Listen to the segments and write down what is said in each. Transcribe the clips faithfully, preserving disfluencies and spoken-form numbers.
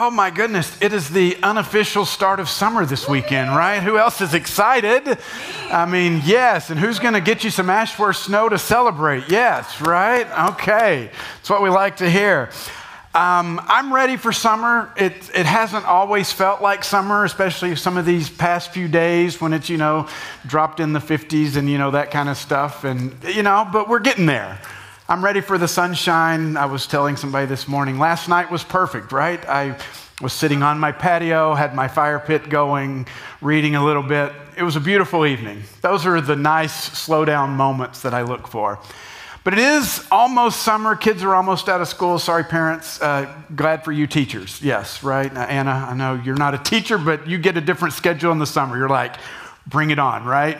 Oh my goodness, it is the unofficial start of summer this weekend, right? Who else is excited? I mean, yes, and who's going to get you some Ashworth snow to celebrate? Yes, right? Okay, that's what we like to hear. Um, I'm ready for summer. It, it hasn't always felt like summer, especially some of these past few days when it's, you know, dropped in the fifties and, you know, that kind of stuff. And, you know, but we're getting there. I'm ready for the sunshine. I was telling somebody this morning, last night was perfect, right? I was sitting on my patio, had my fire pit going, reading a little bit. It was a beautiful evening. Those are the nice slow down moments that I look for. But it is almost summer. Kids are almost out of school. Sorry, parents. Uh, glad for you teachers. Yes, right? Now, Anna, I know you're not a teacher, but you get a different schedule in the summer. You're like, bring it on, right?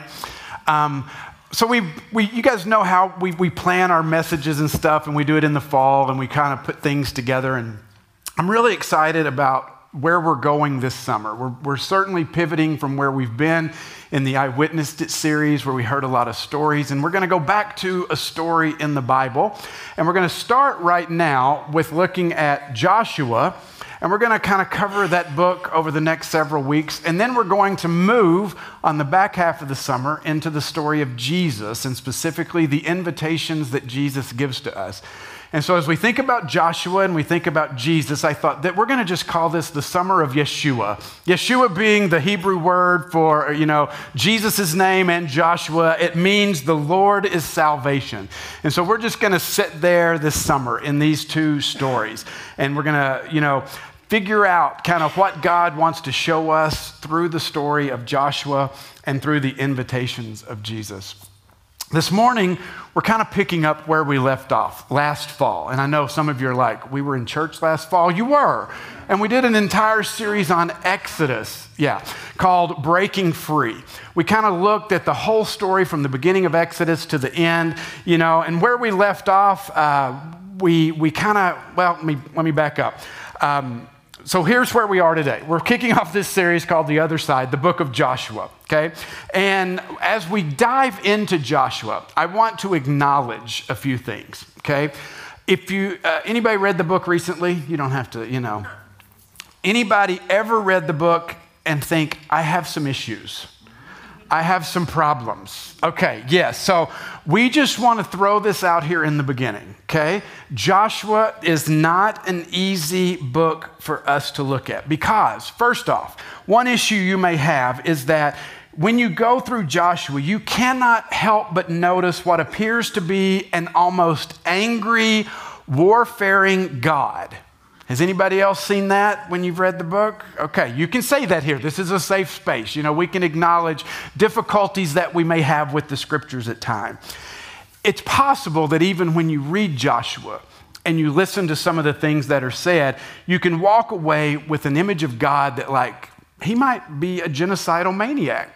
Um, So we, we, you guys know how we, we plan our messages and stuff, and we do it in the fall, and we kind of put things together. And I'm really excited about where we're going this summer. We're, we're certainly pivoting from where we've been in the I Witnessed It series, where we heard a lot of stories. And we're going to go back to a story in the Bible. And we're going to start right now with looking at Joshua. And we're going to kind of cover that book over the next several weeks. And then we're going to move on the back half of the summer into the story of Jesus, and specifically the invitations that Jesus gives to us. And so as we think about Joshua and we think about Jesus, I thought that we're going to just call this the summer of Yeshua. Yeshua being the Hebrew word for, you know, Jesus' name, and Joshua, it means the Lord is salvation. And so we're just going to sit there this summer in these two stories. And we're going to, you know, figure out kind of what God wants to show us through the story of Joshua and through the invitations of Jesus. This morning, we're kind of picking up where we left off last fall. And I know some of you are like, we were in church last fall. You were. And we did an entire series on Exodus, yeah, called Breaking Free. We kind of looked at the whole story from the beginning of Exodus to the end, you know, and where we left off, uh, we we kind of, well, let me, let me back up. Um, So here's where we are today. We're kicking off this series called The Other Side, the book of Joshua, okay? And as we dive into Joshua, I want to acknowledge a few things, okay? If you, uh, anybody read the book recently? You don't have to, you know. Anybody ever read the book and think, I have some issues? I have some problems. Okay, yes. So we just want to throw this out here in the beginning, okay? Joshua is not an easy book for us to look at because, first off, one issue you may have is that when you go through Joshua, you cannot help but notice what appears to be an almost angry, warfaring God. Has anybody else seen that when you've read the book? Okay, you can say that here. This is a safe space. You know, we can acknowledge difficulties that we may have with the scriptures at times. It's possible that even when you read Joshua and you listen to some of the things that are said, you can walk away with an image of God that, like, he might be a genocidal maniac.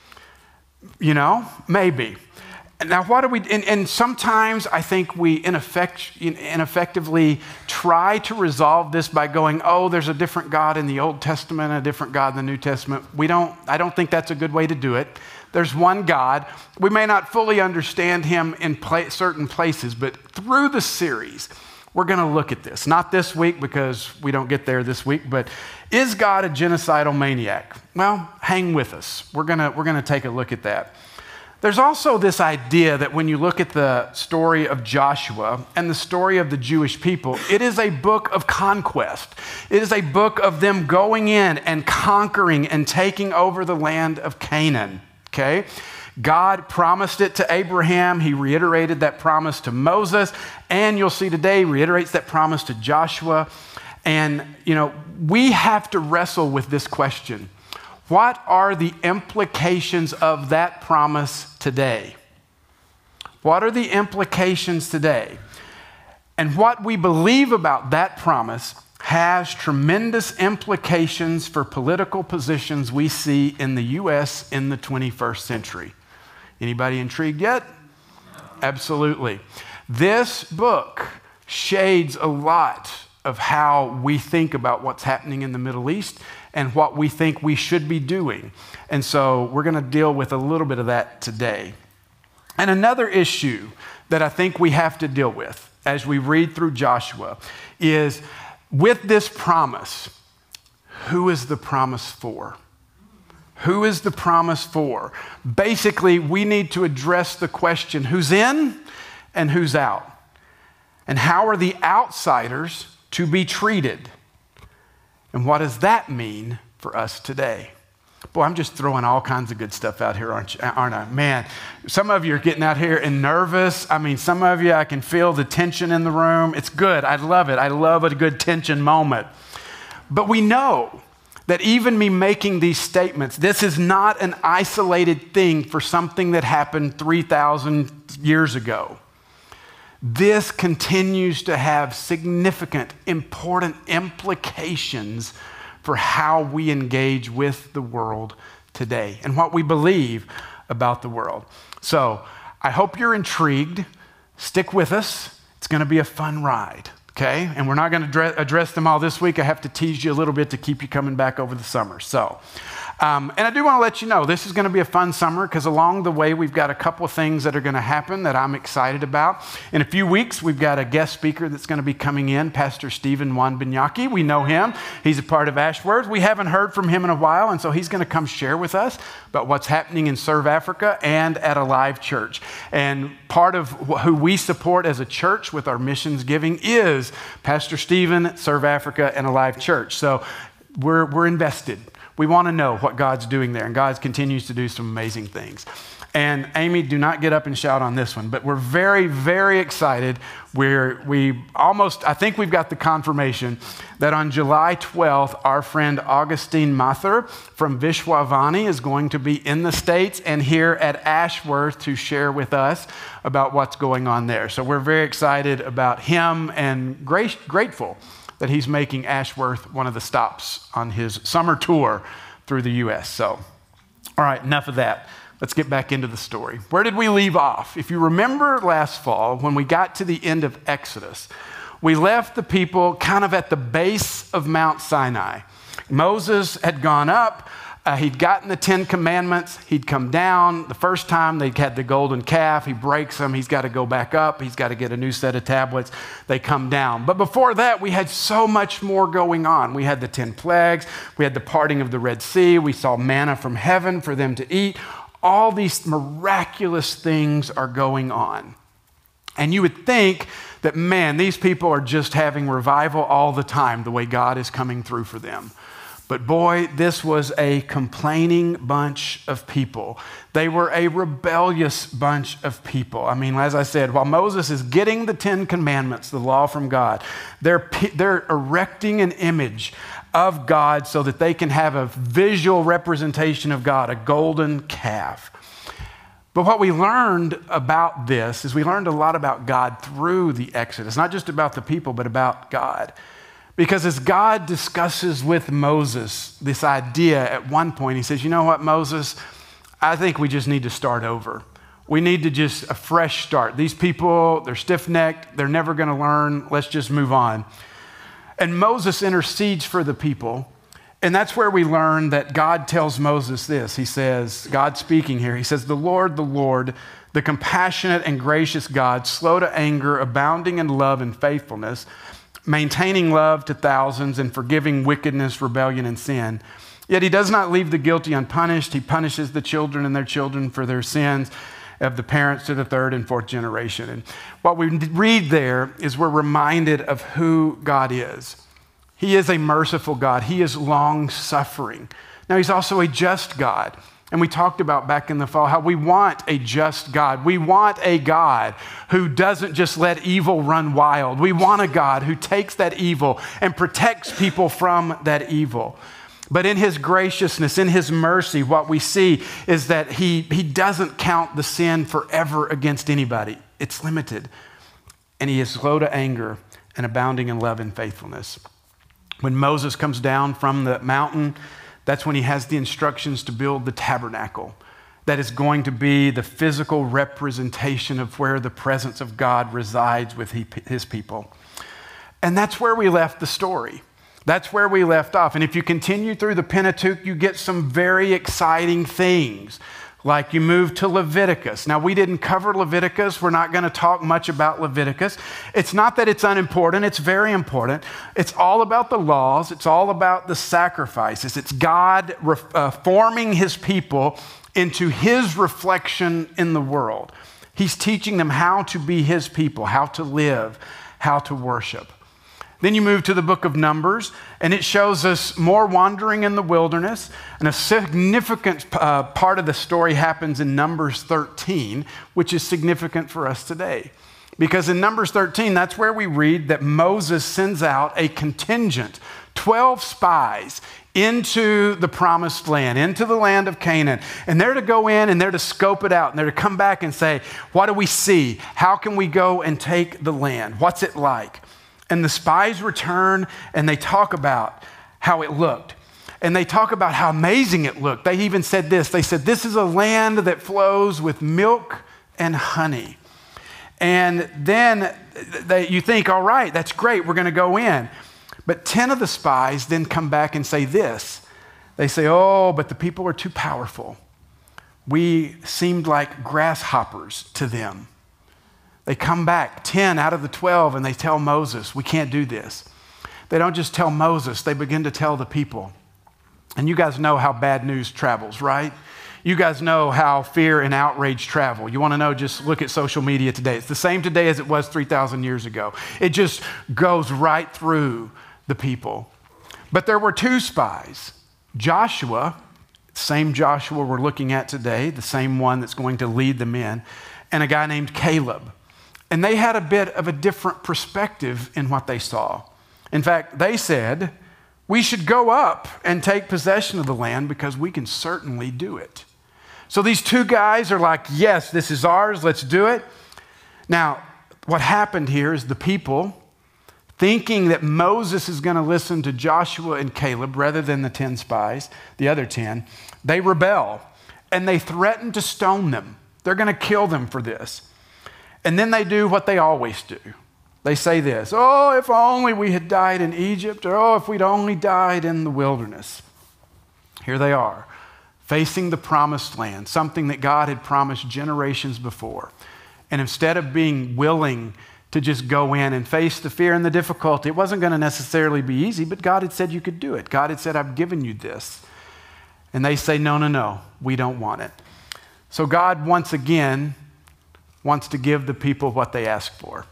You know, maybe. Now, what do we, and, and sometimes I think we ineffect, ineffectively try to resolve this by going, oh, there's a different God in the Old Testament, a different God in the New Testament. We don't, I don't think that's a good way to do it. There's one God. We may not fully understand him in pla- certain places, but through the series, we're going to look at this. Not this week because we don't get there this week, but is God a genocidal maniac? Well, hang with us. We're going to, we're going to take a look at that. There's also this idea that when you look at the story of Joshua and the story of the Jewish people, it is a book of conquest. It is a book of them going in and conquering and taking over the land of Canaan, okay? God promised it to Abraham. He reiterated that promise to Moses. And you'll see today, he reiterates that promise to Joshua. And, you know, we have to wrestle with this question. What are the implications of that promise today? What are the implications today? And what we believe about that promise has tremendous implications for political positions we see in the U S in the twenty-first century. Anybody intrigued yet? Absolutely. This book shades a lot of how we think about what's happening in the Middle East and what we think we should be doing. And so we're going to deal with a little bit of that today. And another issue that I think we have to deal with as we read through Joshua is with this promise, who is the promise for? Who is the promise for? Basically, we need to address the question, who's in and who's out? And how are the outsiders to be treated? And what does that mean for us today? Boy, I'm just throwing all kinds of good stuff out here, aren't you, aren't I? Man, some of you are getting out here and nervous. I mean, some of you, I can feel the tension in the room. It's good. I love it. I love a good tension moment. But we know that even me making these statements, this is not an isolated thing for something that happened three thousand years ago. This continues to have significant, important implications for how we engage with the world today and what we believe about the world. So I hope you're intrigued. Stick with us. It's going to be a fun ride, okay? And we're not going to address them all this week. I have to tease you a little bit to keep you coming back over the summer. So, um, and I do want to let you know, this is going to be a fun summer because along the way, we've got a couple of things that are going to happen that I'm excited about. In a few weeks, we've got a guest speaker that's going to be coming in, Pastor Stephen Wanbanyaki. We know him. He's a part of Ashworth. We haven't heard from him in a while, and so he's going to come share with us about what's happening in Serve Africa and at Alive Church. And part of who we support as a church with our missions giving is Pastor Stephen, Serve Africa, and Alive Church. So we're, we're invested. We want to know what God's doing there, and God continues to do some amazing things. And Amy, do not get up and shout on this one, but we're very, very excited. We're, we almost, I think we've got the confirmation that on July twelfth, our friend Augustine Mathur from Vishwavani is going to be in the States and here at Ashworth to share with us about what's going on there. So we're very excited about him and great, grateful that he's making Ashworth one of the stops on his summer tour through the U S. So, all right, enough of that. Let's get back into the story. Where did we leave off? If you remember last fall, when we got to the end of Exodus, we left the people kind of at the base of Mount Sinai. Moses had gone up. Uh, he'd gotten the Ten Commandments. He'd come down. The first time they had the golden calf. He breaks them. He's got to go back up. He's got to get a new set of tablets. They come down. But before that, we had so much more going on. We had the ten plagues. We had the parting of the Red Sea. We saw manna from heaven for them to eat. All these miraculous things are going on. And you would think that, man, these people are just having revival all the time, the way God is coming through for them. But boy, this was a complaining bunch of people. They were a rebellious bunch of people. I mean, as I said, while Moses is getting the Ten Commandments, the law from God, they're, they're erecting an image of God so that they can have a visual representation of God, a golden calf. But what we learned about this is we learned a lot about God through the Exodus, not just about the people, but about God. Because as God discusses with Moses this idea at one point, he says, you know what, Moses, I think we just need to start over. We need to just a fresh start. These people, they're stiff-necked. They're never going to learn. Let's just move on. And Moses intercedes for the people. And that's where we learn that God tells Moses this. He says, God speaking here, he says, the Lord, the Lord, the compassionate and gracious God, slow to anger, abounding in love and faithfulness, maintaining love to thousands and forgiving wickedness, rebellion, and sin. Yet he does not leave the guilty unpunished. He punishes the children and their children for their sins of the parents to the third and fourth generation. And what we read there is we're reminded of who God is. He is a merciful God. He is long-suffering. Now, he's also a just God. And we talked about back in the fall how we want a just God. We want a God who doesn't just let evil run wild. We want a God who takes that evil and protects people from that evil. But in his graciousness, in his mercy, what we see is that he, he doesn't count the sin forever against anybody. It's limited. And he is slow to anger and abounding in love and faithfulness. When Moses comes down from the mountain, that's when he has the instructions to build the tabernacle. That is going to be the physical representation of where the presence of God resides with his people. And that's where we left the story. That's where we left off. And if you continue through the Pentateuch, you get some very exciting things. Like you move to Leviticus. Now, we didn't cover Leviticus. We're not going to talk much about Leviticus. It's not that it's unimportant. It's very important. It's all about the laws. It's all about the sacrifices. It's God uh, forming his people into his reflection in the world. He's teaching them how to be his people, how to live, how to worship. Then you move to the book of Numbers, and it shows us more wandering in the wilderness. And a significant uh, part of the story happens in Numbers thirteen, which is significant for us today. Because in Numbers thirteen, that's where we read that Moses sends out a contingent, twelve spies, into the promised land, into the land of Canaan. And they're to go in and they're to scope it out. And they're to come back and say, what do we see? How can we go and take the land? What's it like? And the spies return and they talk about how it looked. And they talk about how amazing it looked. They even said this. They said, this is a land that flows with milk and honey. And then they, you think, all right, that's great. We're going to go in. But ten of the spies then come back and say this. They say, oh, but the people are too powerful. We seemed like grasshoppers to them. They come back, ten out of the twelve, and they tell Moses, we can't do this. They don't just tell Moses, they begin to tell the people. And you guys know how bad news travels, right? You guys know how fear and outrage travel. You want to know, just look at social media today. It's the same today as it was three thousand years ago. It just goes right through the people. But there were two spies. Joshua, same Joshua we're looking at today, the same one that's going to lead them in, and a guy named Caleb. And they had a bit of a different perspective in what they saw. In fact, they said, we should go up and take possession of the land because we can certainly do it. So these two guys are like, yes, this is ours, let's do it. Now, what happened here is the people, thinking that Moses is going to listen to Joshua and Caleb rather than the ten spies, the other ten, they rebel and they threaten to stone them. They're going to kill them for this. And then they do what they always do. They say this, oh, if only we had died in Egypt, or oh, if we'd only died in the wilderness. Here they are, facing the promised land, something that God had promised generations before. And instead of being willing to just go in and face the fear and the difficulty, it wasn't going to necessarily be easy, but God had said you could do it. God had said, I've given you this. And they say, no, no, no, we don't want it. So God, once again, wants to give the people what they ask for.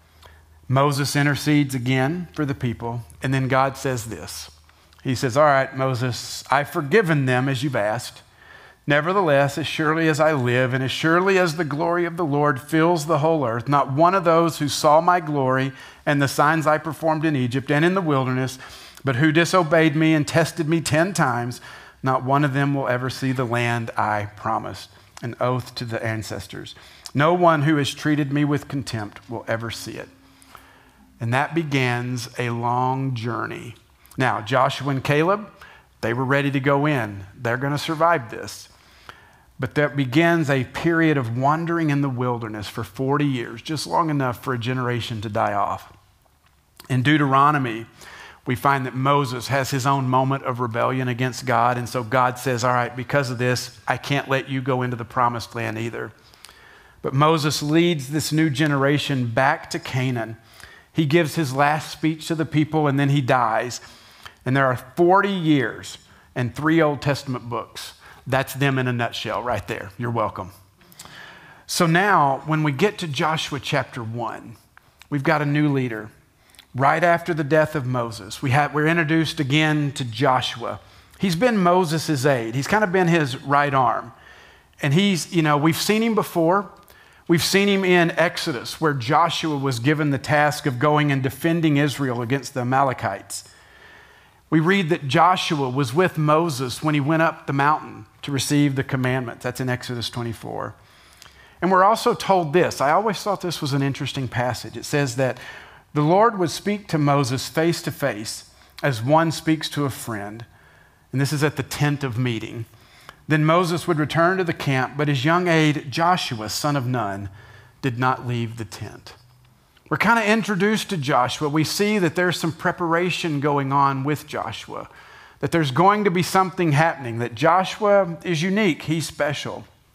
Moses intercedes again for the people, and then God says this. He says, all right, Moses, I've forgiven them as you've asked. Nevertheless, as surely as I live, and as surely as the glory of the Lord fills the whole earth, not one of those who saw my glory and the signs I performed in Egypt and in the wilderness, but who disobeyed me and tested me ten times, not one of them will ever see the land I promised, an oath to the ancestors. No one who has treated me with contempt will ever see it. And that begins a long journey. Now, Joshua and Caleb, they were ready to go in. They're going to survive this. But that begins a period of wandering in the wilderness for forty years, just long enough for a generation to die off. In Deuteronomy, we find that Moses has his own moment of rebellion against God. And so God says, all right, because of this, I can't let you go into the promised land either. But Moses leads this new generation back to Canaan. He gives his last speech to the people and then he dies. And there are forty years and three Old Testament books. That's them in a nutshell right there. You're welcome. So now when we get to Joshua chapter one, we've got a new leader. Right after the death of Moses, we have, we're introduced again to Joshua. He's been Moses' aide. He's kind of been his right arm. And he's, you know, we've seen him before. We've seen him in Exodus, where Joshua was given the task of going and defending Israel against the Amalekites. We read that Joshua was with Moses when he went up the mountain to receive the commandments. That's in Exodus twenty-four. And we're also told this. I always thought this was an interesting passage. It says that the Lord would speak to Moses face to face as one speaks to a friend. And this is at the tent of meeting. Then Moses would return to the camp, but his young aide, Joshua, son of Nun, did not leave the tent. We're kind of introduced to Joshua. We see that there's some preparation going on with Joshua, that there's going to be something happening, that Joshua is unique, he's special.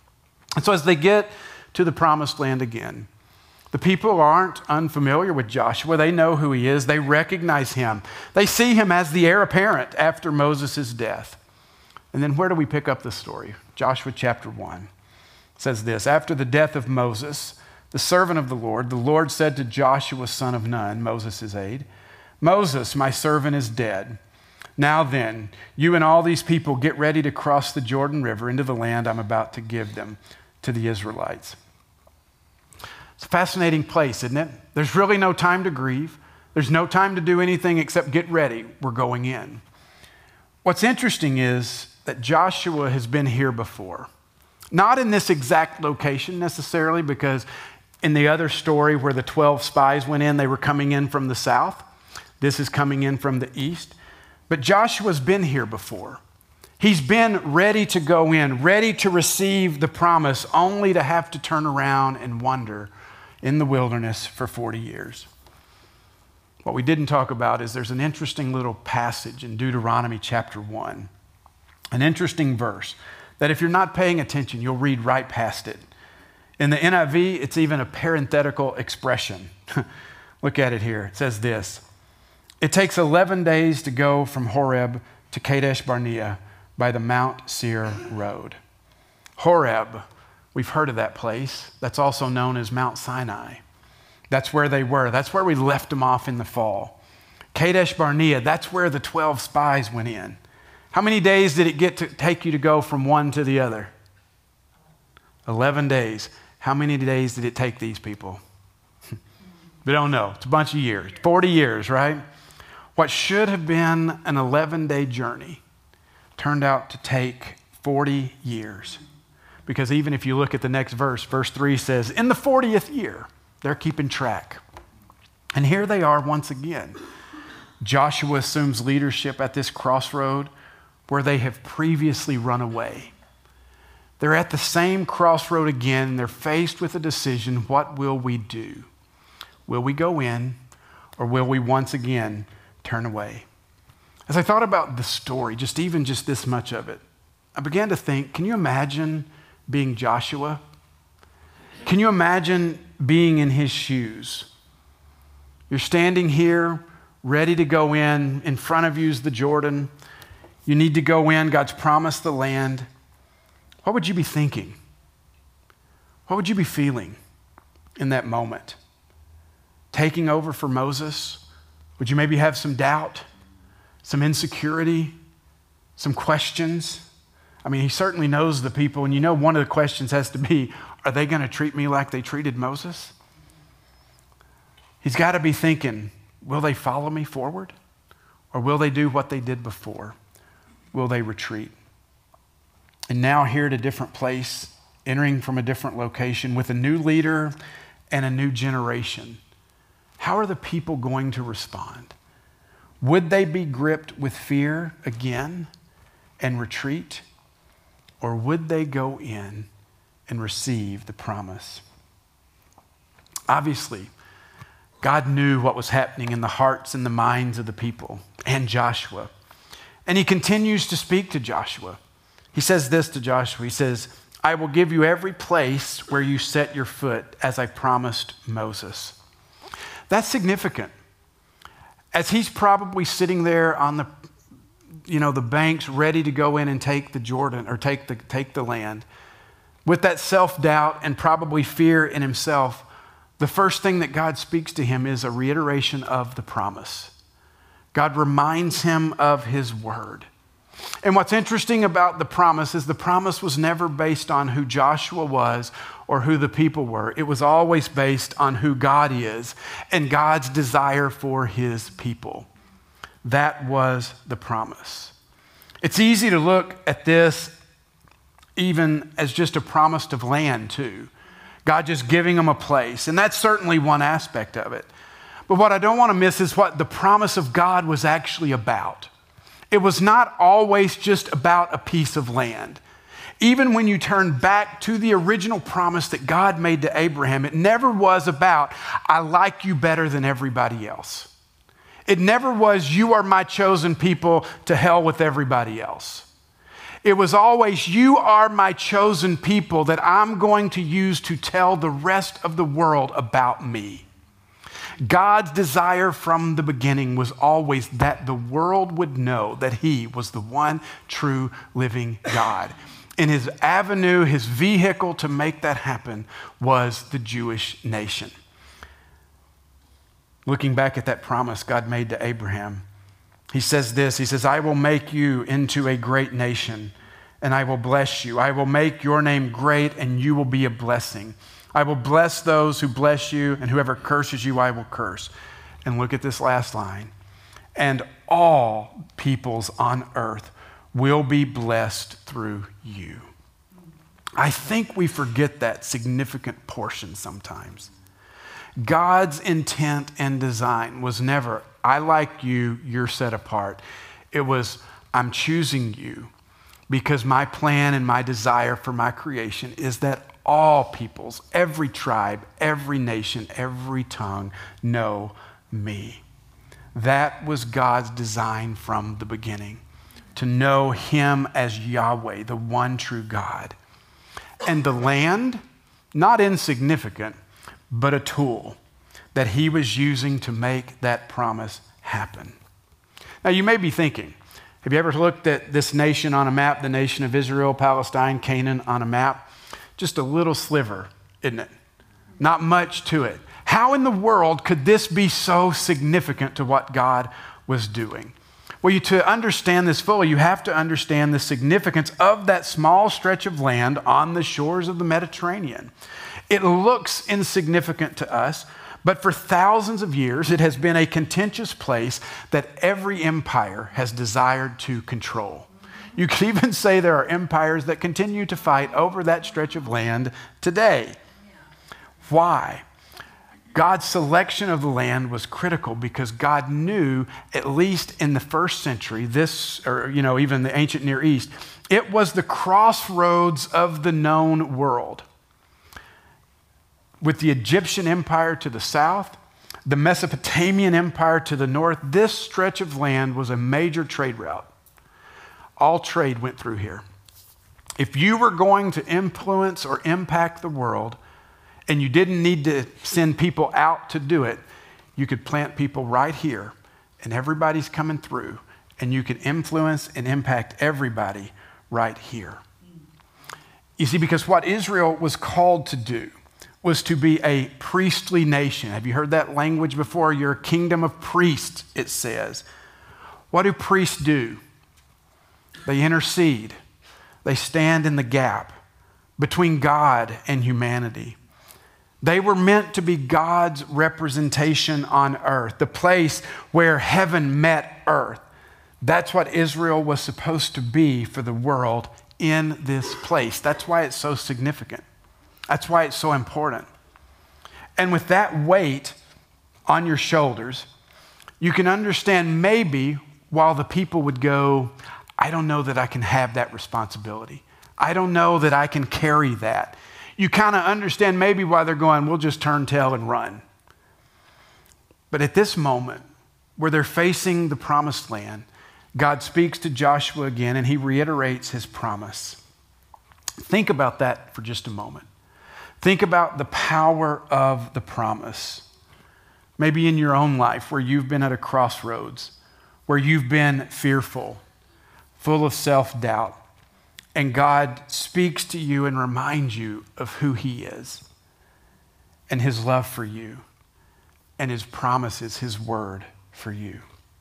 And so as they get to the promised land again, the people aren't unfamiliar with Joshua. They know who he is. They recognize him. They see him as the heir apparent after Moses' death. And then where do we pick up the story? Joshua chapter one says this: after the death of Moses, the servant of the Lord, the Lord said to Joshua, son of Nun, Moses' aide, Moses, my servant, is dead. Now then, you and all these people get ready to cross the Jordan River into the land I'm about to give them to the Israelites. It's a fascinating place, isn't it? There's really no time to grieve. There's no time to do anything except get ready. We're going in. What's interesting is that Joshua has been here before. Not in this exact location necessarily, because in the other story where the twelve spies went in, they were coming in from the south. This is coming in from the east. But Joshua's been here before. He's been ready to go in, ready to receive the promise, only to have to turn around and wander in the wilderness for forty years. What we didn't talk about is there's an interesting little passage in Deuteronomy chapter one, an interesting verse that if you're not paying attention, you'll read right past it. In the N I V, it's even a parenthetical expression. Look at it here. It says this: it takes eleven days to go from Horeb to Kadesh Barnea by the Mount Seir road. Horeb, we've heard of that place. That's also known as Mount Sinai. That's where they were. That's where we left them off in the fall. Kadesh Barnea, that's where the twelve spies went in. How many days did it get to take you to go from one to the other? eleven days. How many days did it take these people? We don't know. It's a bunch of years. forty years, right? What should have been an eleven-day journey turned out to take forty years. Because even if you look at the next verse, verse three says, in the fortieth year, they're keeping track. And here they are once again. Joshua assumes leadership at this crossroad where they have previously run away. They're at the same crossroad again, and they're faced with a decision: what will we do? Will we go in, or will we once again turn away? As I thought about the story, just even just this much of it, I began to think, can you imagine being Joshua? Can you imagine being in his shoes? You're standing here, ready to go in. In front of you is the Jordan. You need to go in. God's promised the land. What would you be thinking? What would you be feeling in that moment? Taking over for Moses? Would you maybe have some doubt, some insecurity, some questions? I mean, he certainly knows the people, and you know one of the questions has to be, are they going to treat me like they treated Moses? He's got to be thinking, will they follow me forward? Or will they do what they did before? Will they retreat? And now here at a different place, entering from a different location with a new leader and a new generation. How are the people going to respond? Would they be gripped with fear again and retreat? Or would they go in and receive the promise? Obviously, God knew what was happening in the hearts and the minds of the people and Joshua. And he continues to speak to Joshua. He says this to Joshua. He says, I will give you every place where you set your foot, as I promised Moses. That's significant. As he's probably sitting there on the, you know, the banks ready to go in and take the Jordan or take the, take the land, with that self-doubt and probably fear in himself, the first thing that God speaks to him is a reiteration of the promise. God reminds him of his word. And what's interesting about the promise is the promise was never based on who Joshua was or who the people were. It was always based on who God is and God's desire for his people. That was the promise. It's easy to look at this even as just a promise of land too. God just giving them a place. And that's certainly one aspect of it. But what I don't want to miss is what the promise of God was actually about. It was not always just about a piece of land. Even when you turn back to the original promise that God made to Abraham, it never was about, I like you better than everybody else. It never was, you are my chosen people, to hell with everybody else. It was always, you are my chosen people that I'm going to use to tell the rest of the world about me. God's desire from the beginning was always that the world would know that he was the one true living God. And his avenue, his vehicle to make that happen was the Jewish nation. Looking back at that promise God made to Abraham, he says this, he says, I will make you into a great nation, and I will bless you. I will make your name great, and you will be a blessing. I will bless those who bless you, and whoever curses you, I will curse. And look at this last line. And all peoples on earth will be blessed through you. I think we forget that significant portion sometimes. God's intent and design was never, I like you, you're set apart. It was, I'm choosing you because my plan and my desire for my creation is that all peoples, every tribe, every nation, every tongue know me. That was God's design from the beginning, to know him as Yahweh, the one true God. And the land, not insignificant, but a tool that he was using to make that promise happen. Now, you may be thinking, have you ever looked at this nation on a map, the nation of Israel, Palestine, Canaan on a map? Just a little sliver, isn't it? Not much to it. How in the world could this be so significant to what God was doing? Well, you, to understand this fully, you have to understand the significance of that small stretch of land on the shores of the Mediterranean. It looks insignificant to us, but for thousands of years, it has been a contentious place that every empire has desired to control. You could even say there are empires that continue to fight over that stretch of land today. Why? God's selection of the land was critical because God knew, at least in the first century, this, or you know, even the ancient Near East, it was the crossroads of the known world. With the Egyptian empire to the south, the Mesopotamian empire to the north, this stretch of land was a major trade route. All trade went through here. If you were going to influence or impact the world, and you didn't need to send people out to do it, you could plant people right here, and everybody's coming through, and you could influence and impact everybody right here. You see, because what Israel was called to do was to be a priestly nation. Have you heard that language before? You're a kingdom of priests, it says. What do priests do? They intercede. They stand in the gap between God and humanity. They were meant to be God's representation on earth, the place where heaven met earth. That's what Israel was supposed to be for the world in this place. That's why it's so significant. That's why it's so important. And with that weight on your shoulders, you can understand maybe while the people would go, I don't know that I can have that responsibility. I don't know that I can carry that. You kind of understand maybe why they're going, we'll just turn tail and run. But at this moment, where they're facing the promised land, God speaks to Joshua again and he reiterates his promise. Think about that for just a moment. Think about the power of the promise. Maybe in your own life where you've been at a crossroads, where you've been fearful, full of self-doubt, and God speaks to you and reminds you of who he is and his love for you and his promises, his word for you.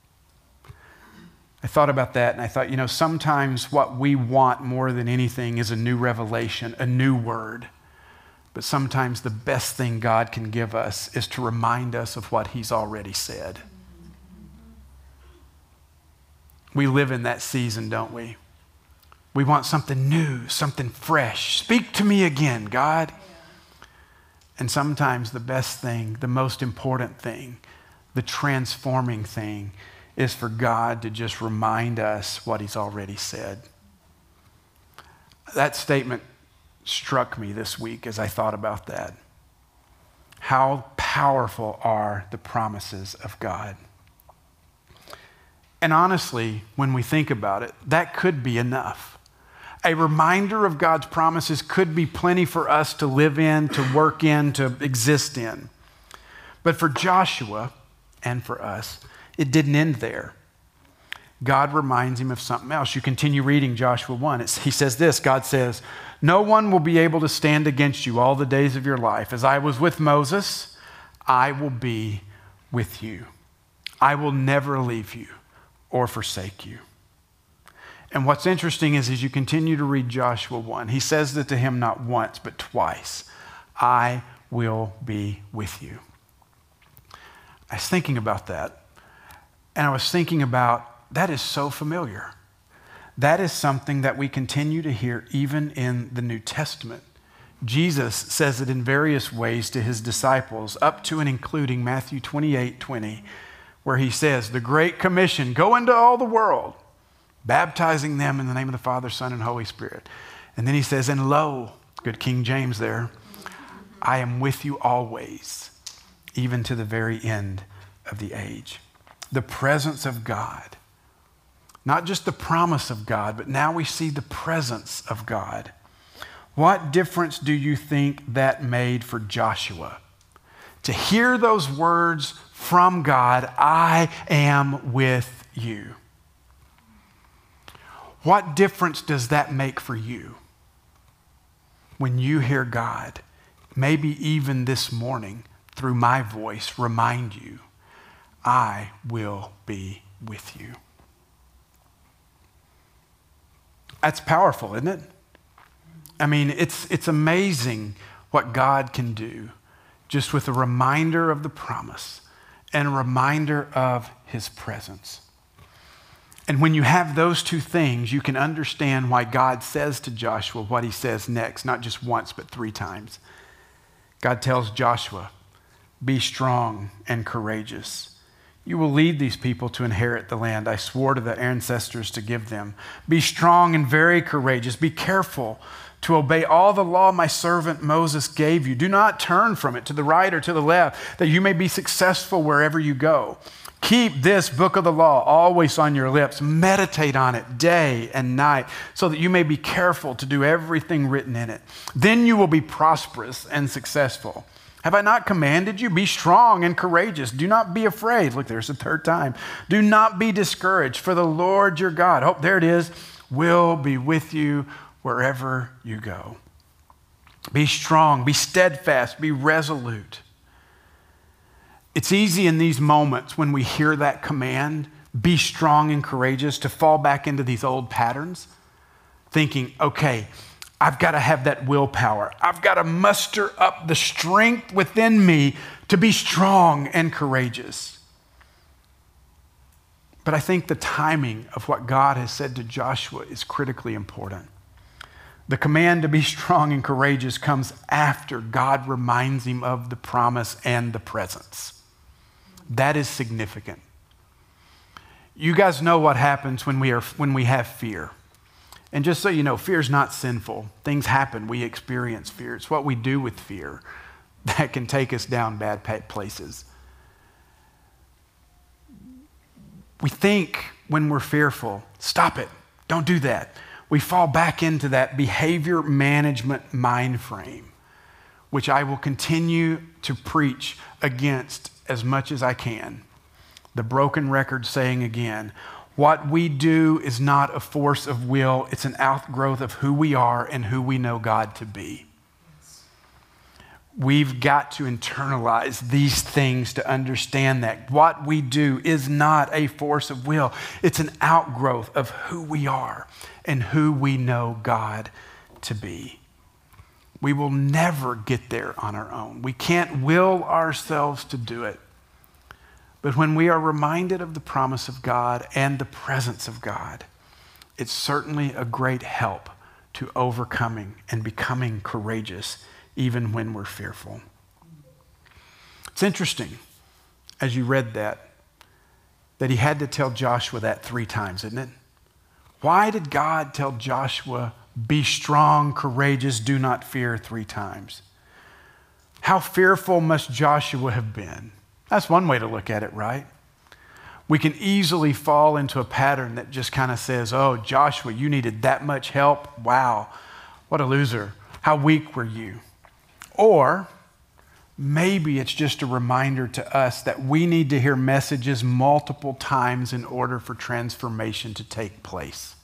I thought about that and I thought, you know, sometimes what we want more than anything is a new revelation, a new word. But sometimes the best thing God can give us is to remind us of what he's already said. We live in that season, don't we? We want something new, something fresh. Speak to me again, God. And sometimes the best thing, the most important thing, the transforming thing is for God to just remind us what he's already said. That statement struck me this week as I thought about that. How powerful are the promises of God? And honestly, when we think about it, that could be enough. A reminder of God's promises could be plenty for us to live in, to work in, to exist in. But for Joshua and for us, it didn't end there. God reminds him of something else. You continue reading Joshua one. It's, he says this, God says, no one will be able to stand against you all the days of your life. As I was with Moses, I will be with you. I will never leave you or forsake you. And what's interesting is as you continue to read Joshua one, he says that to him not once, but twice. I will be with you. I was thinking about that, and I was thinking about that is so familiar. That is something that we continue to hear even in the New Testament. Jesus says it in various ways to his disciples, up to and including Matthew twenty-eight twenty, where he says, the Great Commission, go into all the world, baptizing them in the name of the Father, Son, and Holy Spirit. And then he says, and lo, good King James there, I am with you always, even to the very end of the age. The presence of God. Not just the promise of God, but now we see the presence of God. What difference do you think that made for Joshua? To hear those words from God, I am with you. What difference does that make for you when you hear God, maybe even this morning through my voice, remind you, I will be with you? That's powerful, isn't it? I mean, it's, it's amazing what God can do just with a reminder of the promise and a reminder of his presence. And when you have those two things, you can understand why God says to Joshua what he says next, not just once, but three times. God tells Joshua, be strong and courageous. You will lead these people to inherit the land I swore to their ancestors to give them. Be strong and very courageous. Be careful to obey all the law my servant Moses gave you. Do not turn from it to the right or to the left, that you may be successful wherever you go. Keep this book of the law always on your lips. Meditate on it day and night, so that you may be careful to do everything written in it. Then you will be prosperous and successful. Have I not commanded you? Be strong and courageous. Do not be afraid. Look, there's the third time. Do not be discouraged, for the Lord your God, oh, there it is, will be with you wherever you go. Be strong, be steadfast, be resolute. It's easy in these moments when we hear that command, be strong and courageous, to fall back into these old patterns, thinking, okay, I've got to have that willpower. I've got to muster up the strength within me to be strong and courageous. But I think the timing of what God has said to Joshua is critically important. The command to be strong and courageous comes after God reminds him of the promise and the presence. That is significant. You guys know what happens when we are when we have fear. And just so you know, fear is not sinful. Things happen. We experience fear. It's what we do with fear that can take us down bad places. We think when we're fearful, stop it. Don't do that. We fall back into that behavior management mind frame, which I will continue to preach against as much as I can. The broken record saying again, what we do is not a force of will. It's an outgrowth of who we are and who we know God to be. We've got to internalize these things to understand that what we do is not a force of will. It's an outgrowth of who we are and who we know God to be. We will never get there on our own. We can't will ourselves to do it. But when we are reminded of the promise of God and the presence of God, it's certainly a great help to overcoming and becoming courageous even when we're fearful. It's interesting, as you read that, that he had to tell Joshua that three times, isn't it? Why did God tell Joshua, be strong, courageous, do not fear, three times? How fearful must Joshua have been? That's one way to look at it, right? We can easily fall into a pattern that just kind of says, oh, Joshua, you needed that much help. Wow, what a loser. How weak were you? Or maybe it's just a reminder to us that we need to hear messages multiple times in order for transformation to take place.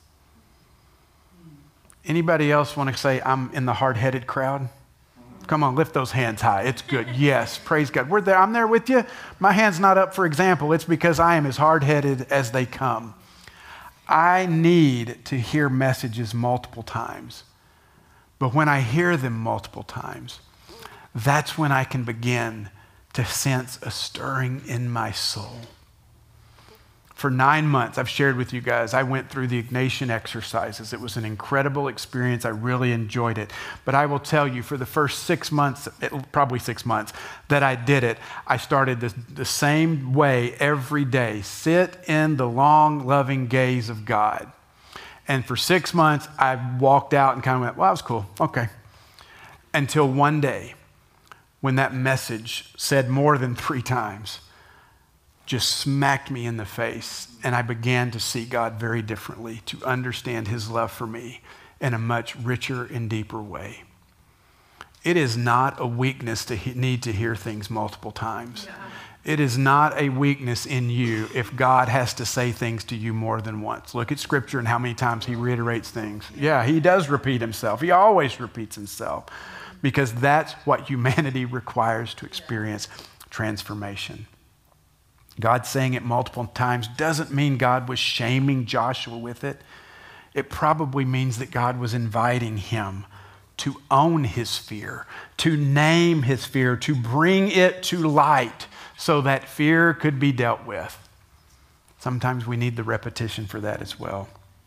Anybody else want to say, I'm in the hard-headed crowd? Come on, lift those hands high. It's good. Yes, praise God. We're there. I'm there with you. My hand's not up for example. It's because I am as hard-headed as they come. I need to hear messages multiple times. But when I hear them multiple times, that's when I can begin to sense a stirring in my soul. For nine months, I've shared with you guys, I went through the Ignatian exercises. It was an incredible experience. I really enjoyed it. But I will tell you, for the first six months, probably six months, that I did it, I started this, the same way every day. Sit in the long, loving gaze of God. And for six months, I walked out and kind of went, well, that was cool. Okay. Until one day, when that message said more than three times, just smacked me in the face, and I began to see God very differently, to understand his love for me in a much richer and deeper way. It is not a weakness to he- need to hear things multiple times. Yeah. It is not a weakness in you if God has to say things to you more than once. Look at Scripture and how many times he reiterates things. Yeah, he does repeat himself. He always repeats himself because that's what humanity requires to experience transformation. God saying it multiple times doesn't mean God was shaming Joshua with it. It probably means that God was inviting him to own his fear, to name his fear, to bring it to light so that fear could be dealt with. Sometimes we need the repetition for that as well.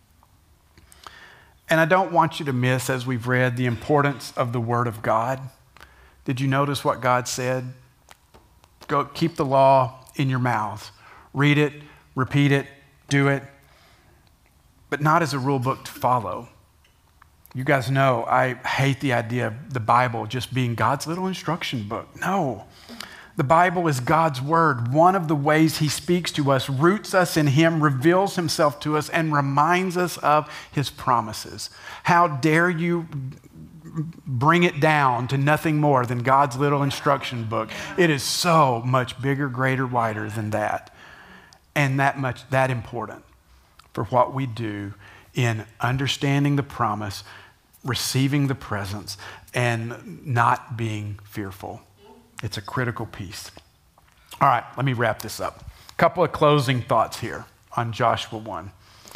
And I don't want you to miss, as we've read, the importance of the Word of God. Did you notice what God said? Go keep the law in your mouth. Read it, repeat it, do it, but not as a rule book to follow. You guys know I hate the idea of the Bible just being God's little instruction book. No. The Bible is God's word. One of the ways he speaks to us, roots us in him, reveals himself to us, and reminds us of his promises. How dare you bring it down to nothing more than God's little instruction book? It is so much bigger, greater, wider than that. And that much, that important for what we do in understanding the promise, receiving the presence, and not being fearful. It's a critical piece. All right, let me wrap this up. A couple of closing thoughts here on Joshua one.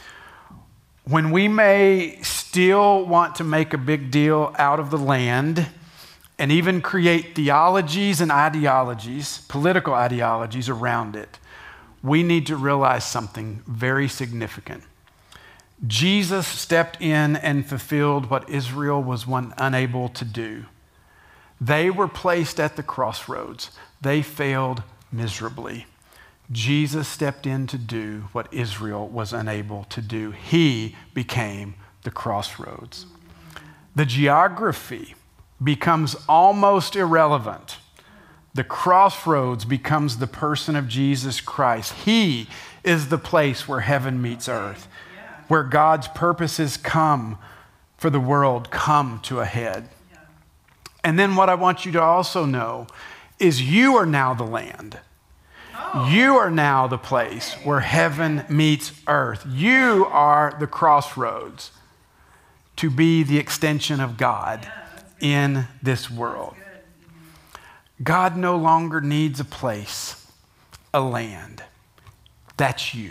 When we may still want to make a big deal out of the land and even create theologies and ideologies, political ideologies around it, we need to realize something very significant. Jesus stepped in and fulfilled what Israel was one unable to do. They were placed at the crossroads. They failed miserably. Jesus stepped in to do what Israel was unable to do. He became the crossroads. The geography becomes almost irrelevant. The crossroads becomes the person of Jesus Christ. He is the place where heaven meets earth, where God's purposes come for the world come to a head. And then what I want you to also know is you are now the land. You are now the place where heaven meets earth. You are the crossroads to be the extension of God in this world. God no longer needs a place, a land. That's you.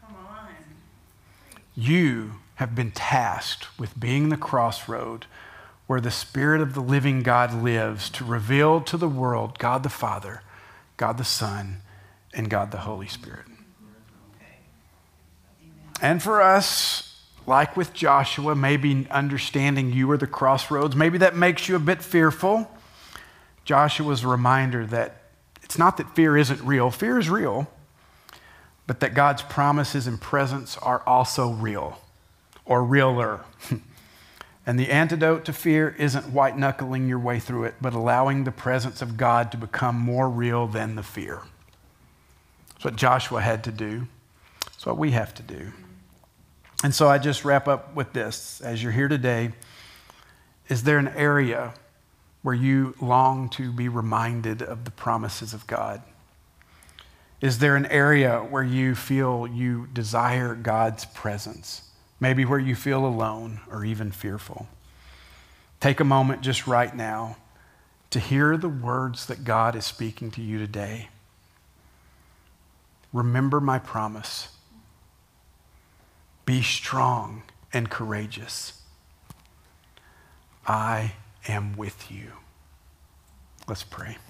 You have been tasked with being the crossroad where the Spirit of the living God lives to reveal to the world God the Father, God the Son, and God the Holy Spirit. And for us, like with Joshua, maybe understanding you are the crossroads, maybe that makes you a bit fearful. Joshua's a reminder that it's not that fear isn't real. Fear is real, but that God's promises and presence are also real, or realer. And the antidote to fear isn't white-knuckling your way through it, but allowing the presence of God to become more real than the fear. It's what Joshua had to do. It's what we have to do. And so I just wrap up with this. As you're here today, is there an area where you long to be reminded of the promises of God? Is there an area where you feel you desire God's presence? Maybe where you feel alone or even fearful. Take a moment just right now to hear the words that God is speaking to you today. Remember my promise. Be strong and courageous. I am with you. Let's pray.